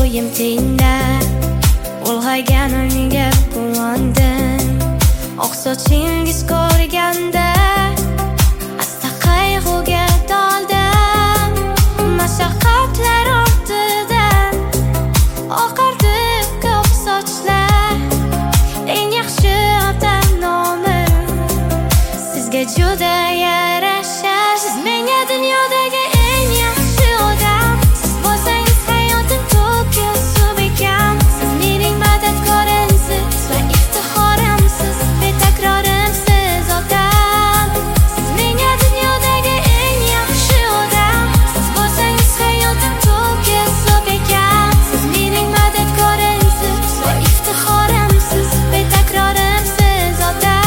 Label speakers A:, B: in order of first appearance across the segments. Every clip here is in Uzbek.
A: ko'yim tinglab ulg'aygan o'rniga quvondim. Oq sochingiz ko'rganda asta qayg'uga toldim. Mashaqqatlar ortidan oqardi ko'k sochlar. Eng yaxshi ota nomi sizga juda yarashar. Siz menga dunyodagi eng yaxshi odam. Siz bo'lsangiz hayotim to'kis suv ekan. Siz mening madadkorimsiz va iftixorimsiz, betakrorimsiz otam. Siz menga dunyodagi eng yaxshi odam. Siz bo'lsangiz hayotim to'kis suv ekan. Siz mening madadkorimsiz va iftixorimsiz, betakrorimsiz otam.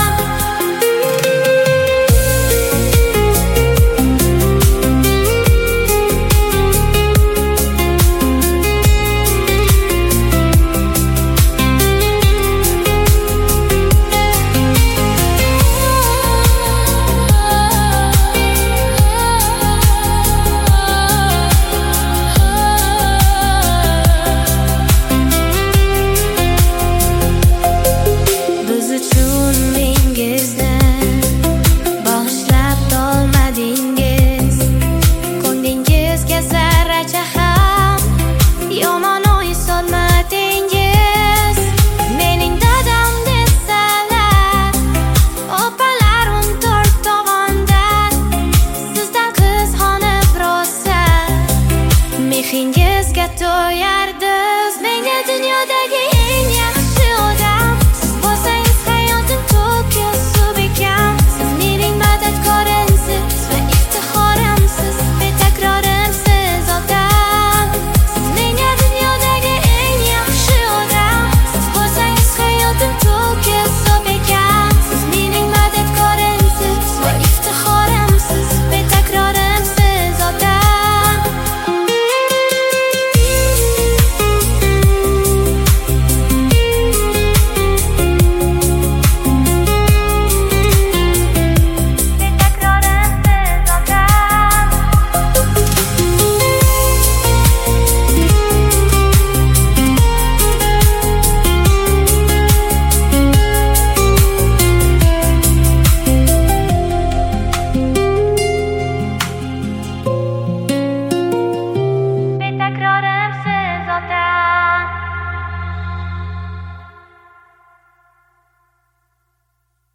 A: Biz uchun mengizni bag'ishlab tolmadingiz. Ko'nglingizga zarracha ham yomon o'y solmadingiz. Mening dadam desalar, opalarim to'rt tovondan. Sizdan qiz xonib rosa mehringizga to'yardim.